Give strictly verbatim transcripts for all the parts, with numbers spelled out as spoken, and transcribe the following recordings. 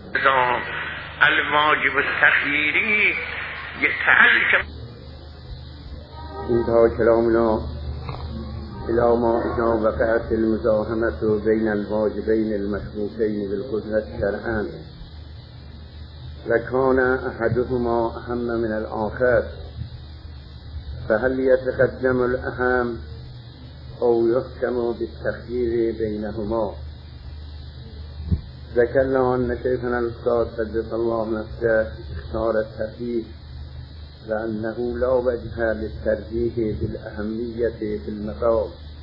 الواجب التخییری يتعلق. انتهى كلامنا إلى ما إذا وقعت المزاحمة بين الواجبين المشروطين بالقدرة شرعا وكان أحدهما أهم من الآخر فهل يتقدم الأهم أو يحكم بالتخيير بينهما؟ ذكرنا أن شيخنا الأستاذ قدس الله نفسه اختار التخيير لأنه لا وجه للترجيح بالأهمية في المقام،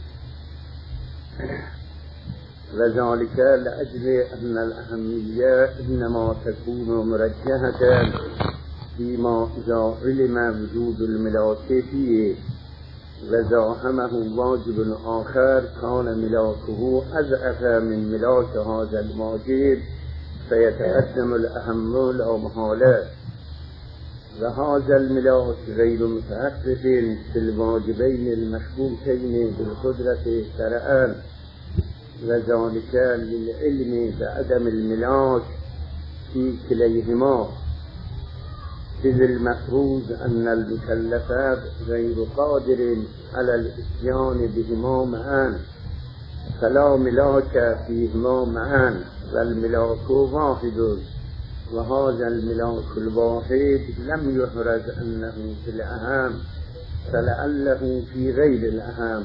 وذلك لأجل أن الأهمية إنما تكون مرجحة فيما إذا علم وجود الملاك فيه وزاحمه واجب آخر كان ملاكه أضعف من ملاك هذا الواجب فيتقدم الأهم لا محالة، وهذا الملاك غير متعرف في الواجبين المشروطين بالقدرة شرعا، وذلك للعلم بعدم الملاك في كليهما، إذ المفروض أن المكلفات غير قادر على الإتيان بهما معا فلا ملاك فيهما معا، والملاك واحد، وهذا الملاك الواحد لم يحرز أنه في الأهم فلعله في غير الأهم،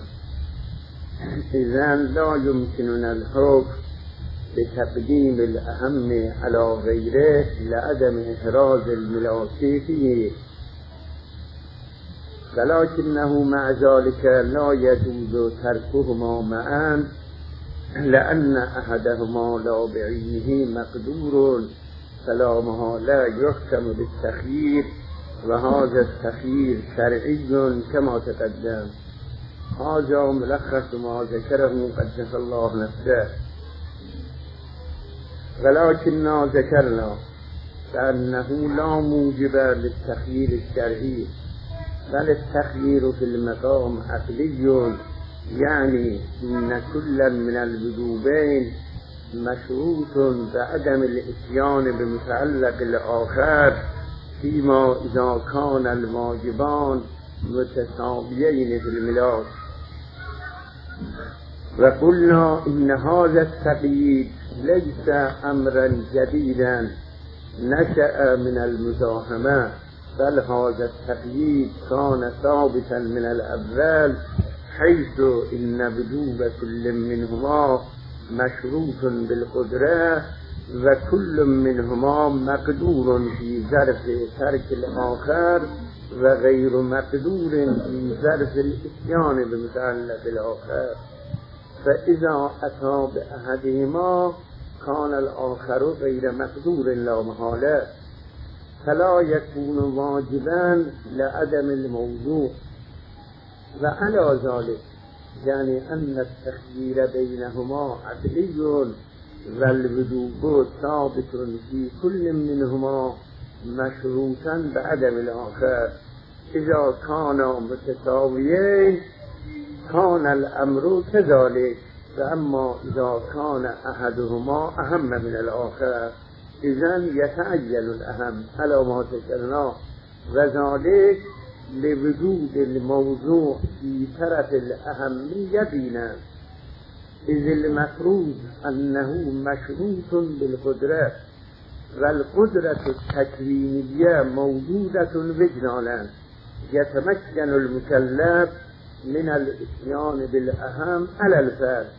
إذن لا يمكننا الحكم بتقديم الأهم على غيره لعدم إحراز الملاك فيه، ولكنه مع ذلك لا يجوز تركهما معا لأن أحدهما لا بعينه مقدور فلا محالة يحكم بالتخيير، وهذا التخيير شرعي كما تقدم. هذا ملخص ما ذكره قدس الله نفسه، ولكننا ذكرنا فأنه لا موجب للتخيير الشرعي، بل التخيير في المقام عقلي، يعني إن كل من الوجوبين مشروط بعدم الإتيان بمتعلق الآخر فيما إذا كان الواجبان متساويين في الملاك. وقلنا إن هذا التقييد ليس أمرا جديدا نشأ من المزاحمة، بل هذا التقييد كان ثابتا من الأول، حيث إن وجوب كل منهما مشروط بالقدرة وكل منهما مقدور في ظرف ترك الآخر وغير مقدور في ظرف الإتيان بمتعلق الآخر، فإذا أتى بأحدهما كان الآخر غير مقدور لا محالة، فلا يكون واجبا لعدم الموضوع. وعلى ذلك يعني أن التخيير بينهما عقلي والوجوب ثابت في كل منهما مشروطا بعدم الآخر، إذا كانا متساويين كان الأمر كذلك، فأما إذا كان أحدهما أهم من الآخر إذن يتعجل الأهم على ما ذكرنا، وذلك لوجود الموضوع في طرف الأهمية بنا، إذ المفروض أنه مشروط بالقدرة، والقدرة التكوينية موجودة وجدانا، يتمكن المكلف من الإتيان بالأهم على الفرد،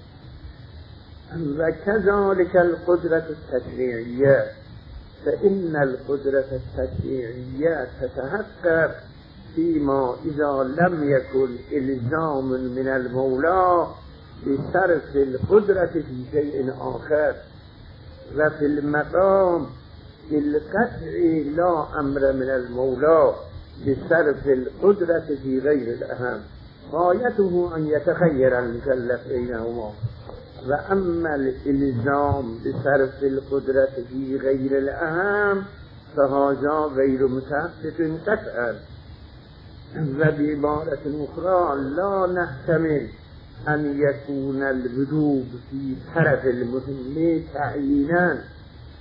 وكذلك القدرة التشريعية، فإن القدرة التشريعية تتحقق فيما إذا لم يكن إلزام من المولى بصرف القدرة في شيء آخر، وفي المقام بالقطع لا أمر من المولى بصرف القدرة في غير الأهم، غايته أن يتخير المكلف بينهما. وأما الإلزام بصرف القدرة في غير الأهم فهذا غير متحقق قطعا، وبعبارة أخرى لا نحتمل أن يكون الوجوب في طرف المهم تعيينا،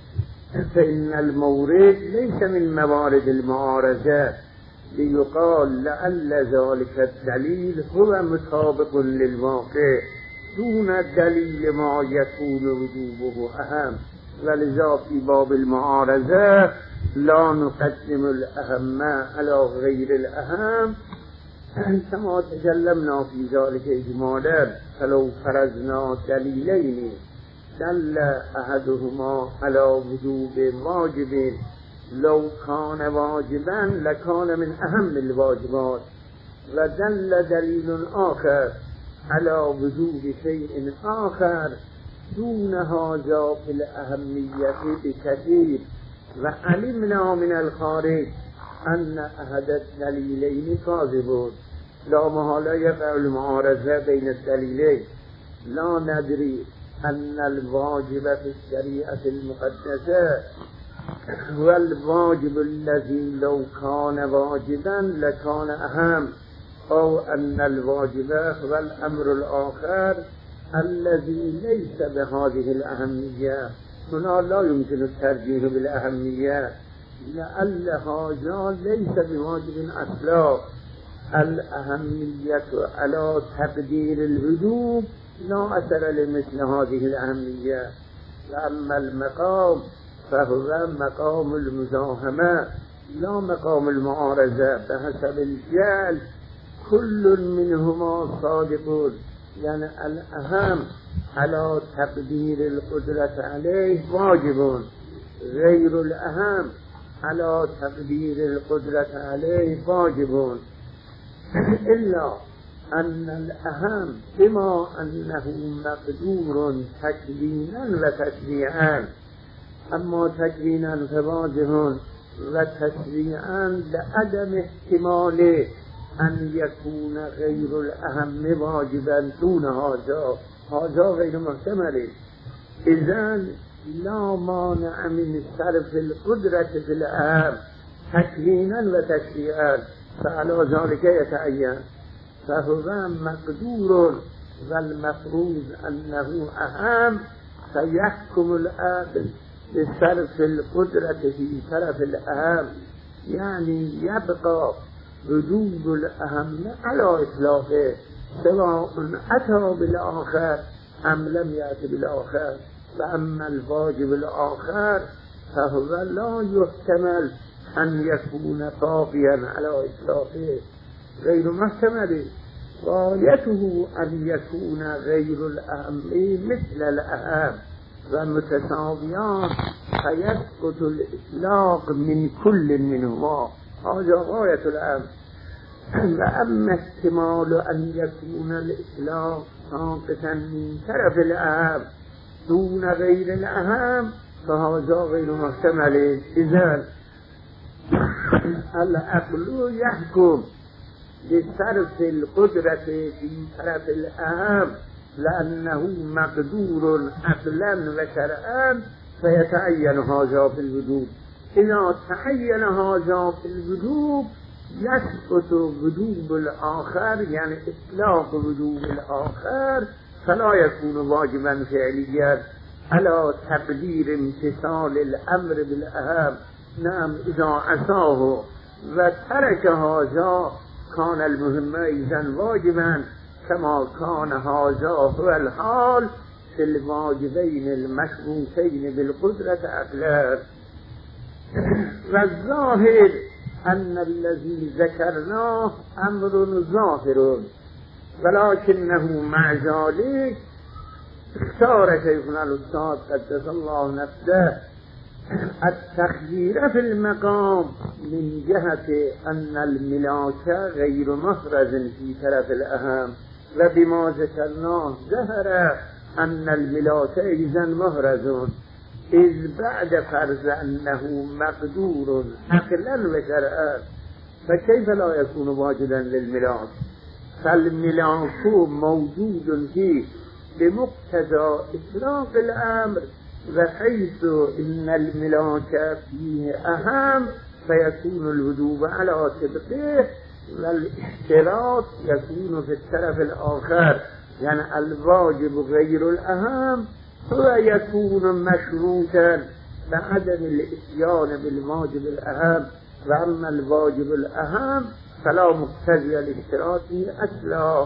فإن المورد ليس من موارد المعارضة ليقال لعل ذلك الدليل هو مطابق للواقع دون دلیل ما يكون وجوبه أهم، ولذا في باب المعارضة لا نقدم الأهم على غير الأهم كما تكلمنا في ذلك إجمالا. فلو فرضنا دليلين دل أحدهما على وجوب واجب لو كان واجبا لكان من أهم الواجبات، ودل دليل آخر على وجوب شيء آخر دون هذا في الأهمية بكثير. وعلمنا من الخارج أن أحد الدليلين كاذب، لا محالة يقع المعارضة بين الدليلين. لا ندري أن الواجب في الشريعة المقدسة هو الواجب الذي لو كان واجبا لكان أهم، أو أن الواجب هو الأمر الآخر الذي ليس بهذه الأهمية. هنا لا يمكن الترجيح بالأهمية لأن هذا ليس بواجب أصلا. الأهمية على تقدير الوجوب لا أثر لمثل هذه الأهمية. وأما المقام فهو مقام المزاحمة لا مقام المعارضة بحسب الجهل. كل منهما صادق، يعني الأهم على تقدير القدرة عليه واجب، غير الأهم على تقدير القدرة عليه واجب، إلا أن الأهم بما أنه مقدور تكوينا وتشريعا، أما تكوينا فواجب وتشريعا لعدم احتمال أن يكون غير الأهم واجبا دون هذا، هذا غير محتمل. إذن لا مانع من صرف القدرة في الأهم تكوينا وتشريعا، فعلى ذلك يتعين، فهو مقدور والمفروض أنه أهم، فيحكم العقل بصرف القدرة في طرف الأهم، يعني يبقى وجوب الأهم على إطلاقه سواء أتى بالآخر أم لم يأتي بالآخر. وأما الواجب الآخر فهو لا يحتمل أن يكون طاغيا على إطلاقه، غير محتمل. غايته أن يكون غير الأهم مثل الأهم ومتساويان فيسقط الإطلاق من كل منهما، هذا غاية الأهم. وأما احتمال أن يكون الإطلاق ساقطا من طرف الأهم دون غير الأهم فهذا غير محتمل. إذن العقل يحكم بصرف القدرة في طرف الأهم لأنه مقدور عقلا وشرعا، فيتعين هذا في الوجوب. إذا تعين هذا في الوجوب يسقط وجوب الآخر، يعني إطلاق وجوب الآخر، فلا يكون واجبا فعليا على تقدير امتثال الأمر بالأهم. نعم، إذا عصاه وترك هذا كان المهم إذن واجبا، كما كان هذا هو الحال في الواجبين المشروطين بالقدرة عقلا. والظاهر أن الذي ذكرناه أمر ظاهر، ولكنه مع ذلك اختار شيخنا الأستاذ قدس الله نفسه التخيير في المقام من جهة أن الملاك غير مفرز في طرف الأهم، وبما ذكرناه ظهر أن الملاك إذن مفرز، إذ بعد فرض أنه مقدور عقلا وشرعا فكيف لا يكون واجدا للملاك؟ فالملاك موجود فيه بمقتضى إطلاق الأمر، بحيث إن الملاك فيه أهم فيكون الوجوب على صدقه، والاشتراط يكون في الطرف الآخر، يعني الواجب غير الأهم هو يكون مشروطا بعدم الاتيان بالواجب الأهم، وأما الواجب الأهم فلا مقتضي الاشتراط أصلا.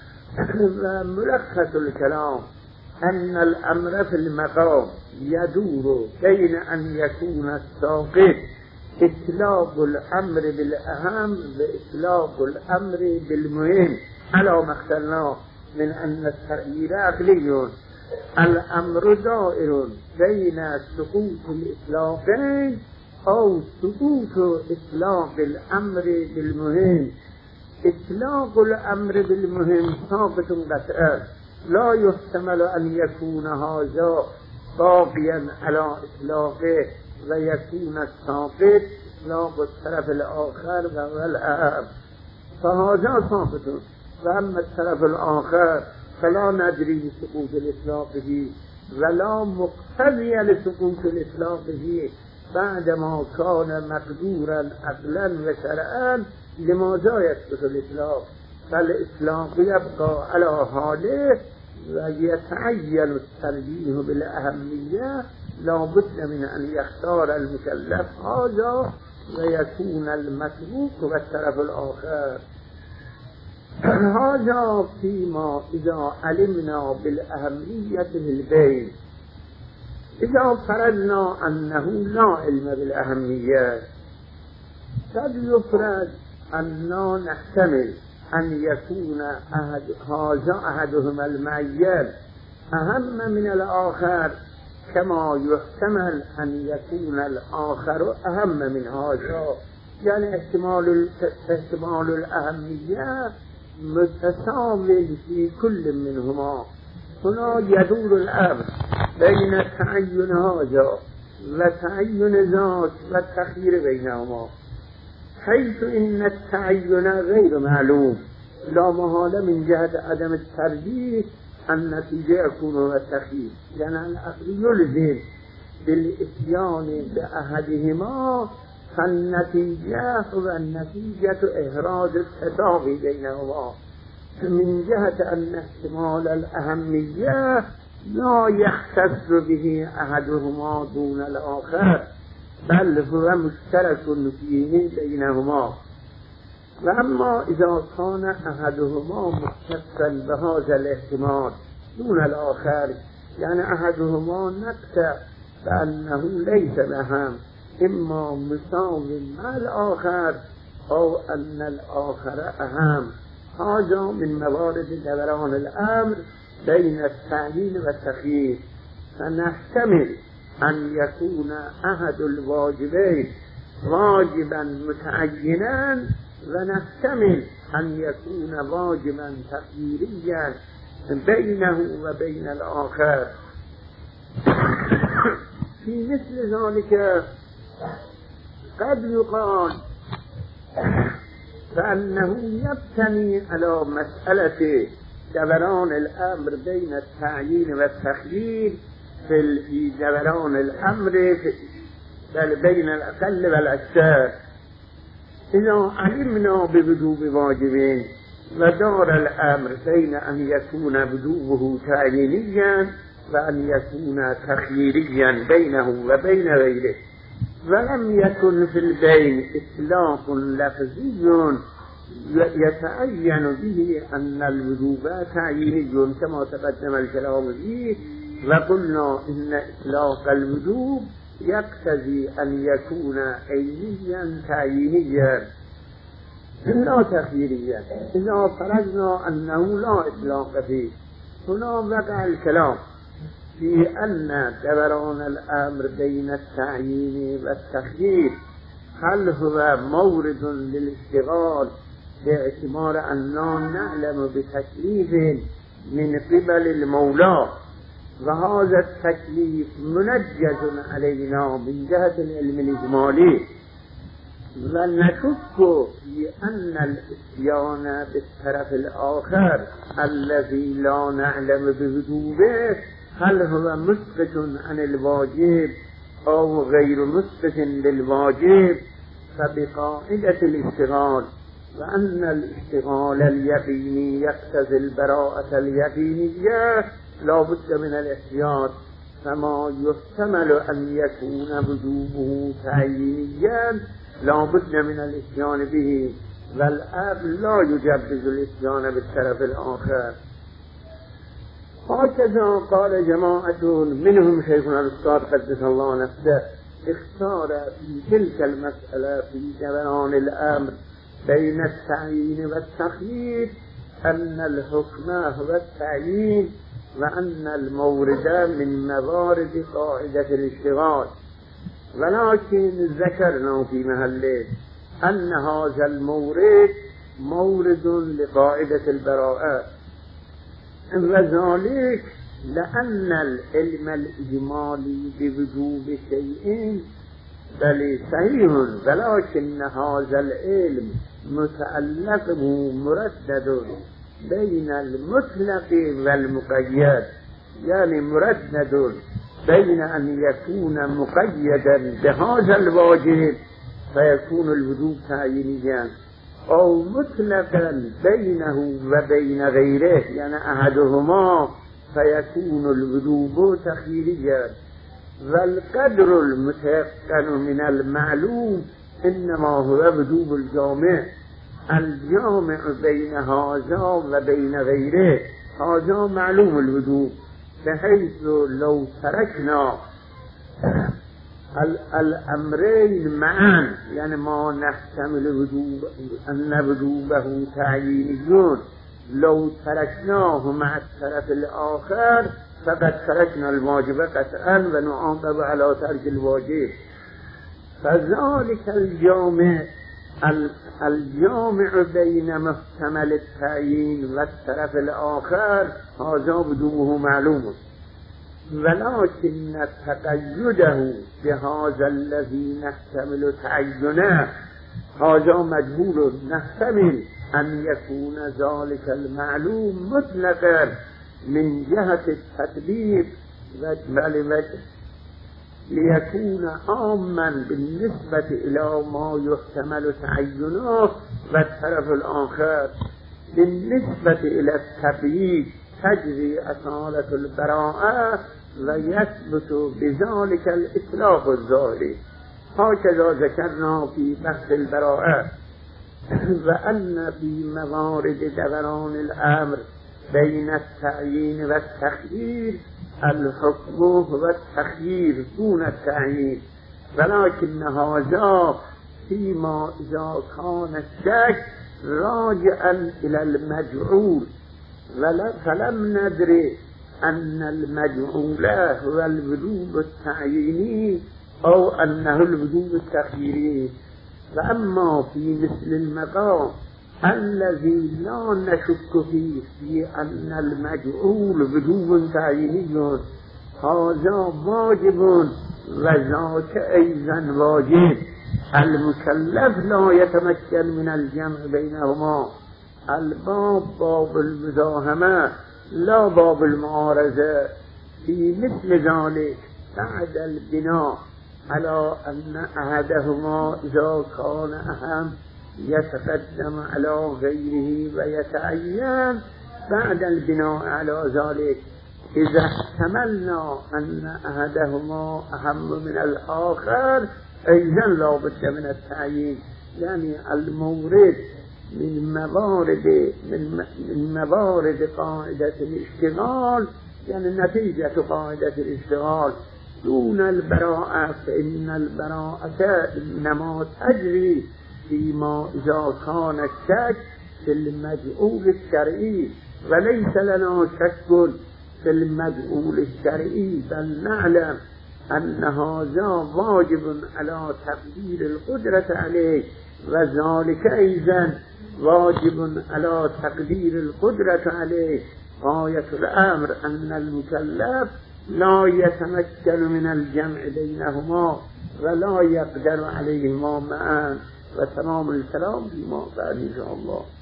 ملخص الكلام أن الأمر في المقام يدور بين أن يكون الساقط إطلاق الأمر بالأهم وإطلاق الأمر بالمهم على ما اختلنا من أن التغيير عقلي. الأمر دائر بين سقوط الإطلاقين أو سقوط إطلاق الأمر بالمهم. إطلاق الأمر بالمهم ثابت قطعا، لا يحتمل أن يكون هذا باقيا على إطلاقه ويكون الساقط إطلاق الطرف الآخر وهو الأهم، فهذا ثابت. وأما الطرف الآخر فلا ندري سقوط الإطلاق فيه ولا مقتضي لسقوط الإطلاق فيه بعدما كان مقدورا عقلا وشرعا. لماذا يسقط الإطلاق؟ فالإطلاق يبقى على حاله ويتعين الترجيح بالأهمية، لا بد من أن يختار المكلف هذا ويكون المتروك والطرف الآخر. هذا فيما إذا علمنا بالأهمية للبين. إذا فرضنا أنه لا علم بالأهمية، قد يفرض أننا نحتمل أن يكون أحد هذا أحدهما المعين أهم من الآخر، كما يحتمل أن يكون الآخر أهم من هذا. يعني احتمال احتمال الأهمية متساوي في كل منهما. هنا يدور الأمر بين تعين هذا وتعين ذاك والتخيير بينهما، حيث إن التعين غير معلوم لا محالة من جهة عدم الترجيح النتيجة يكون هو التخيير. يعني الأمر يلزم بالإتيان بأحدهما، فالنتيجة هو النتيجة إحراز التساوي بينهما، من جهة أن احتمال الأهمية لا يختص به أحدهما دون الآخر، بل هو مشترك فيه بينهما. وأما إذا كان أحدهما مختصا بهذا الاحتمال دون الآخر، يعني أحدهما نقطع بأنه ليس بهم، إما مساوي مع الآخر أو أن الآخر أهم، هذا من موارد دوران الأمر بين التعيين والتخيير. فنحتمل أن يكون أحد الواجبين واجبا متعينا، ونحتمل أن يكون واجبا تخييريا بينه وبين الآخر. في مثل ذلك قد يقال فأنه يبتني على مسألة دوران الأمر بين التعيين والتخيير في دوران الأمر بل بين الأقل والأكثر. إذا علمنا بوجوب واجبين ودار الأمر بين أن يكون وجوبه تعيينيا وأن يكون تخييريا بينه وبين غيره، ولم يكن في البين إطلاق لفظي يتعين به أن الوجوب تعييني كما تقدم الكلام فيه، وقلنا إن إطلاق الوجوب يقتضي أن يكون عينيا تعيينيا لا تخييريا. إذا فرضنا أنه لا إطلاق فيه، هنا وقع الكلام في أن دوران الأمر بين التعيين والتخيير هل هو مورد للاشتغال باعتبار أننا نعلم بتكليف من قبل المولى، وهذا التكليف منجز علينا من جهة العلم الإجمالي، ونشك في أن الإتيان بالطرف الآخر الذي لا نعلم بوجوبه هل هو مسقط عن الواجب أو غير مسقط للواجب، فبقاعدة الاشتغال وأن الاشتغال اليقيني يقتضي البراءة اليقينية لا بد من الاحتياط، فما يحتمل أن يكون وجوبه تعيينيا لا بد من الاتيان به، والعقل لا يجوز الاتيان بالطرف الآخر. هكذا قال جماعة منهم شيخنا الأستاذ قدس الله نفسه اختار في تلك المسألة في دوران الأمر بين التعيين والتخيير أن الحكم هو التعيين، وأن المورد من موارد قاعدة الاشتغال. ولكن ذكرنا في محله أن هذا المورد مورد لقاعدة البراءة، وذلك لأن العلم الإجمالي بوجوب شيء بل صحيح، ولكن هذا العلم متعلق مردد بين المطلق والمقيد، يعني مردد بين أن يكون مقيدا بهذا الواجب فيكون الوجوب تعيينيا، أو مطلقا بينه وبين غيره يعني أحدهما فيكون الوجوب تخييريا. والقدر المتيقن من المعلوم إنما هو وجوب الجامع، الجامع بين هذا وبين غيره، هذا معلوم الوجوب، بحيث لو تركنا الأمرين معا يعني ما نحتمل وجوب أن وجوبه تعييني، لو تركناه مع الطرف الآخر فقد تركنا الواجب قطعا ونعاقب على ترك الواجب. فذلك الجامع الجامع بين محتمل التعيين والطرف الآخر هذا وجوبه معلوم، ولكن تقيده بهذا الذي نحتمل تعينه هذا مجهول، نحتمل أن يكون ذلك المعلوم مطلقا من جهة التطبيق والوجه ليكون عاما بالنسبة إلى ما يحتمل تعينه، والطرف الآخر بالنسبة إلى التطبيق تجري أصالة البراءة ويثبت بذلك الإطلاق الظاهري. هكذا ذكرنا في بحث البراءة، وأن في موارد دوران الأمر بين التعيين والتخيير الحكم هو التخيير دون التعيين، ولكن هذا فيما إذا كان الشك راجعا إلى المجعول، فلم ندري أن المجعول هو الوجوب التعييني أو أنه الوجوب التخييري. فأما في مثل المقام الذي لا نشك فيه في أن المجعول وجوب تعييني هذا واجب وذاك أيضا واجب، المكلف لا يتمكن من الجمع بينهما، الباب باب المزاحمة لا باب المعارضة. في مثل ذلك بعد البناء على أن أحدهما إذا كان أهم يتقدم على غيره ويتعين، بعد البناء على ذلك إذا احتملنا أن أحدهما أهم من الآخر أيضا لا بد من التعيين، يعني المورد من موارد من, من موارد قاعدة الاشتغال يعني نتيجة قاعدة الاشتغال دون البراءة، فإن البراءة إنما تجري فيما إذا كان الشك في المجعول الشرعي، وليس لنا شك في المجعول الشرعي، بل نعلم أن هذا واجب على تقدير القدرة عليه، وذلك أيضا واجب على تقدير القدرة عليه. غاية الأمر أن المكلف لا يتمكن من الجمع بينهما ولا يقدر عليهما معا. وتمام الكلام فيما بعد إن شاء الله.